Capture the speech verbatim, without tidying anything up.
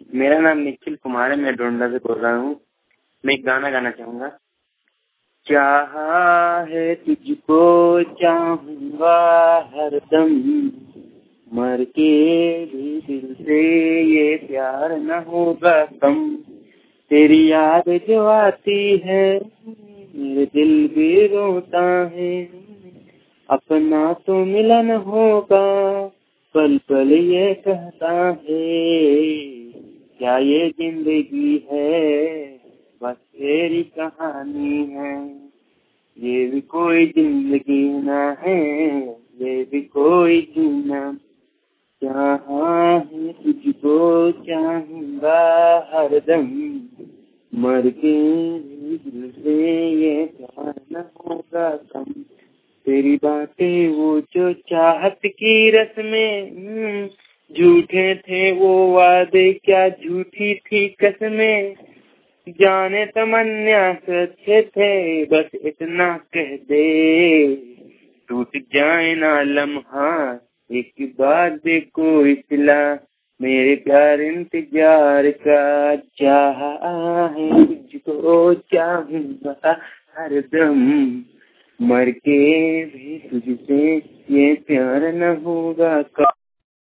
मेरा नाम निखिल कुमार है, मैं डोंडा से बोल रहा हूँ। मैं एक गाना गाना चाहूंगा। चाहा है तुझको चाहूंगा हरदम, मर के भी दिल से ये प्यार न होगा कम। तेरी याद जो आती है मेरे दिल भी रोता है, अपना तो मिलन होगा पल पल ये कहता है। क्या ये जिंदगी है बस तेरी कहानी है, ये भी कोई जिंदगी ना है, ये भी कोई जीना। चाहा है तुझको चाहूंगा हरदम, मर के भी दिल से ये प्यार न होगा कम। तेरी बातें वो जो चाहत की रस्में, झूठे थे वो वादे क्या झूठी थी कसमें। जाने तमन्ना सच्चे थे बस इतना कह दे, टूट जाए ना लम्हा एक बार दे कोई सिला, मेरे प्यार इंतजार का। चाहा है तुझको चाहूंगा हरदम, मर के भी तुझसे ये प्यार न होगा।